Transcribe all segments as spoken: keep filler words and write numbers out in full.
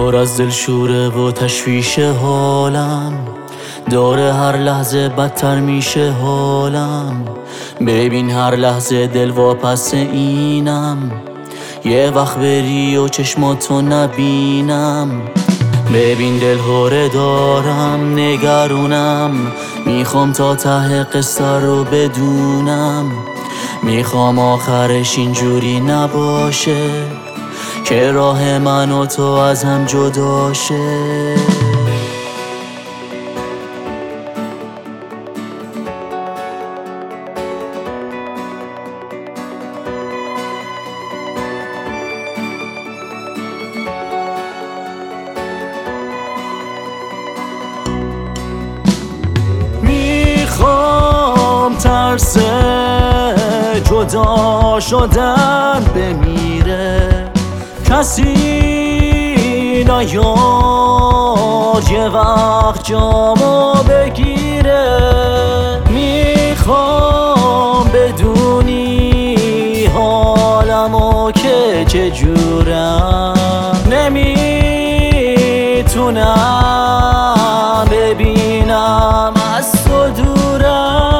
پر از دلشوره و تشویش حالم، داره هر لحظه بدتر میشه حالم. ببین هر لحظه دل واپس اینم، یه وقت بری و چشماتو نبینم. ببین دل هوره دارم نگرونم، میخوام تا ته قصه رو بدونم. میخوام آخرش اینجوری نباشه که راه من و تو از هم جدا شه. میخوام ترس جدا شدن بمیره، کسی نیاد یه وقت جامو بگیره. میخوام بدونی حالمو که چجورم، نمیتونم ببینم از تو دورم.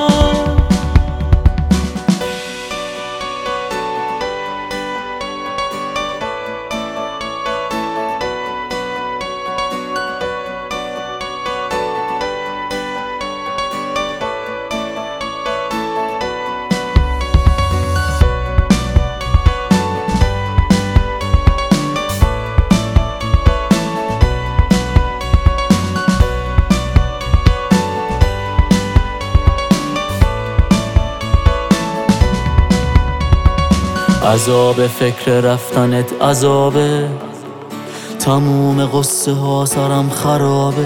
عذاب فکر رفتنت عذابه، تموم قصه ها سرم خرابه.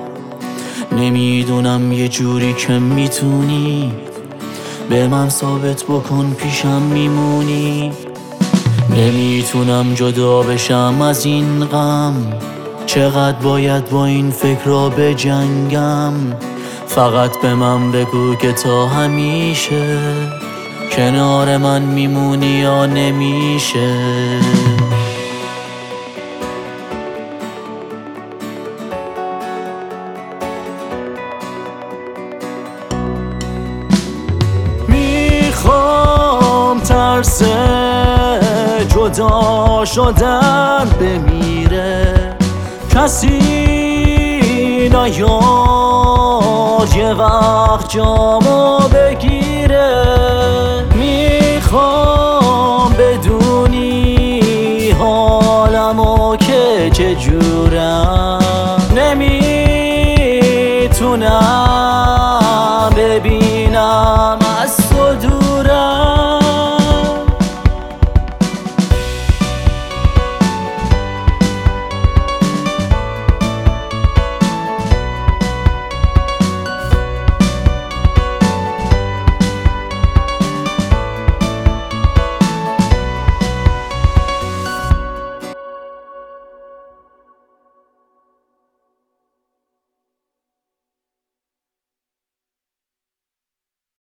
نمیدونم یه جوری که میتونی به من ثابت بکن پیشم میمونی. نمیتونم جدا بشم از این غم، چقدر باید با این فکر را بجنگم. فقط به من بگو که تا همیشه کنار من میمونی یا نمیشه. میخوام ترس جدا شدن بمیره، کسی نیاد یه وقت جامو بگیره.